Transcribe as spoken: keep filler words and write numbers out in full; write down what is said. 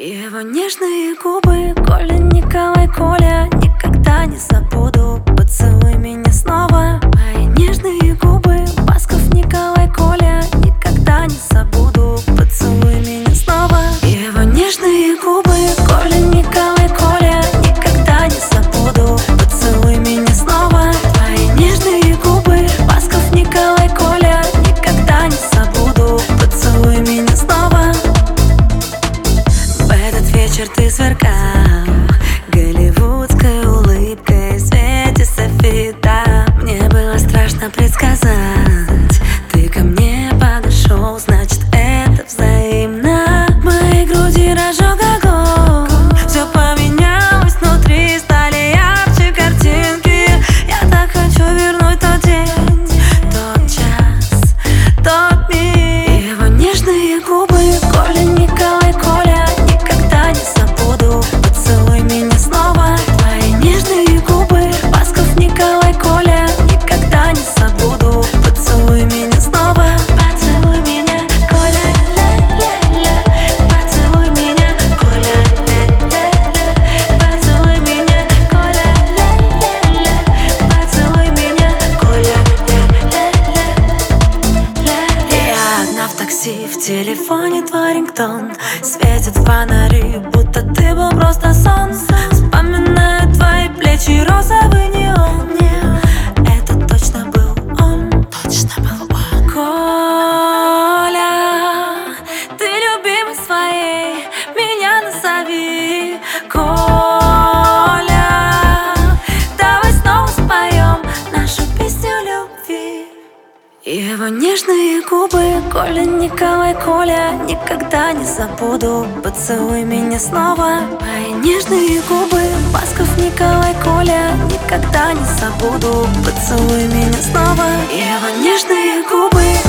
Его нежные губы, Коля, Николай, Коля, никогда не забуду. Поцелуй меня снова. Мои нежные губы, Басков, Николай, Коля, никогда не забуду. Поцелуй меня снова. Его нежные губы, Коля, Николай, Коля, никогда не забуду. Поцелуй меня снова. Твои нежные губы, Басков, Николай, Коля, никогда не забуду. Поцелуй меня снова. В этот вечер ты сверкал голливудской улыбкой в свете софита. Мне было страшно предсказать, ты ко мне подошел, значит это взаимно. В моей груди разжег огонь, все поменялось внутри, стали ярче картинки. Я так хочу вернуть тот день, тот час, тот миг. Его нежные губы, Коля, Николай, Коля, никогда не забуду. Поцелуй меня снова. Твои нежные губы, Басков, Николай, Коля, никогда не забуду. Поцелуй меня снова. Поцелуй меня, Коля, ля-ля-ля. Поцелуй меня, Коля, ля-ля-ля. Поцелуй меня, Коля, ля-ля-ля. Поцелуй меня, Коля, ля-ля-ля. Я одна в такси, в телефоне твой рингтон. Светят фонари, будто ты был просто сон. Вспоминаю твои плечи, розовый неон. Это точно был он, точно был он. Коля, ты любимый своей, меня назови. Коля, давай снова споем нашу песню любви. Его нежные губы, Коля, Николай, Коля, никогда не забуду. Поцелуй меня снова. Мои нежные губы, Басков, Николай, Коля, никогда не забуду. Поцелуй меня снова. Его нежные губы.